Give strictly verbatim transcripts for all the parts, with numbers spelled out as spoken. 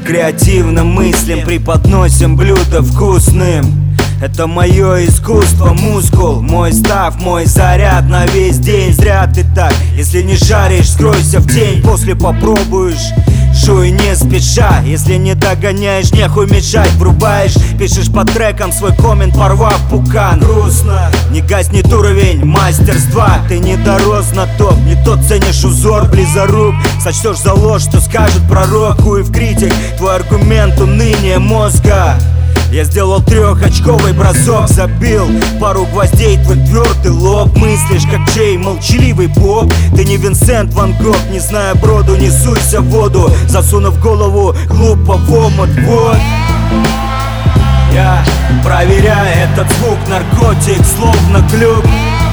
креативно мыслим, преподносим блюдо вкусным. Это мое искусство, мускул, мой став, мой заряд на весь день. Зря ты так, если не жаришь, скройся в тень. После попробуешь, жуй не спеша. Если не догоняешь, нехуй мешать. Врубаешь, пишешь по трекам свой коммент, порвав пукан. Грустно, не гаснет уровень мастерства. Ты не дорос на топ, не тот ценишь узор близорук. Сочтешь за ложь, что скажет пророк. Хуев критик, твой аргумент уныние мозга. Я сделал трехочковый бросок, забил пару гвоздей твой твердый лоб. Мыслишь как Джей, молчаливый поп. Ты не Винсент Ван Гог, не зная броду, не суйся в воду, засунув голову глупо в омут. Вот я проверяю этот звук, наркотик, словно клюк.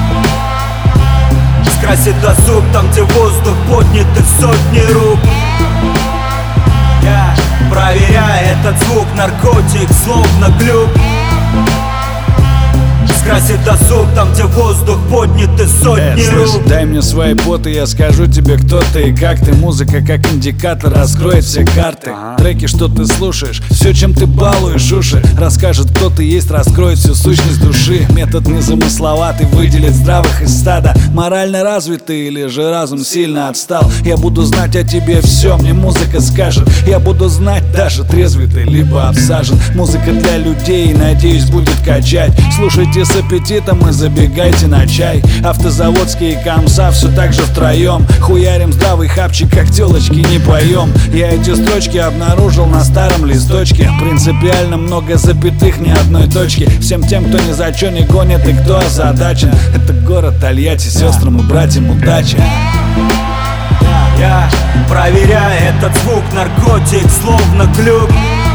Скрасит досуг там, где воздух поднят из сотни рук. Я проверяю этот звук, наркотик, словно глюк. Скрасит досуг там, где воздух поднят из сотни э, рук. слышь, дай мне свои поты, я скажу тебе, кто ты и как ты. Музыка как индикатор раскроет все карты. ага. Треки, что ты слушаешь, все, чем ты балуешь уши, расскажет, кто ты есть, раскроет всю сущность души. Метод незамысловатый, выделит здравых из стада. Морально развитый или же разум сильно отстал. Я буду знать о тебе все, мне музыка скажет. Я буду знать, даже трезвый ты, либо обсажен. Музыка для людей, надеюсь, будет качать. Слушайте с аппетитом и забегайте на чай. Автозаводские комса все так же втроем. Хуярим здравый хапчик, как телочки не поем. Я эти строчки обнаружил на старом листочке. Принципиально много запятых, ни одной точки. Всем тем, кто ни за чё не гонит и кто озадачен. Это город Тольятти, сестрам и братьям удачи. Я проверяю этот звук, наркотик, словно клюк.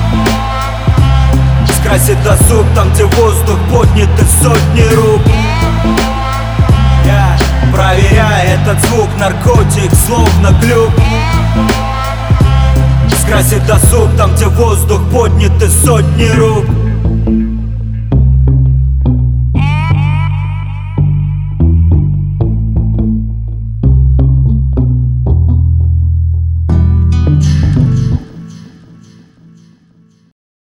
Скрасит досуг там, где воздух поднят из сотни рук. Я проверяю этот звук, наркотик, словно глюк. Скрасит досуг там, где воздух поднят из сотни рук.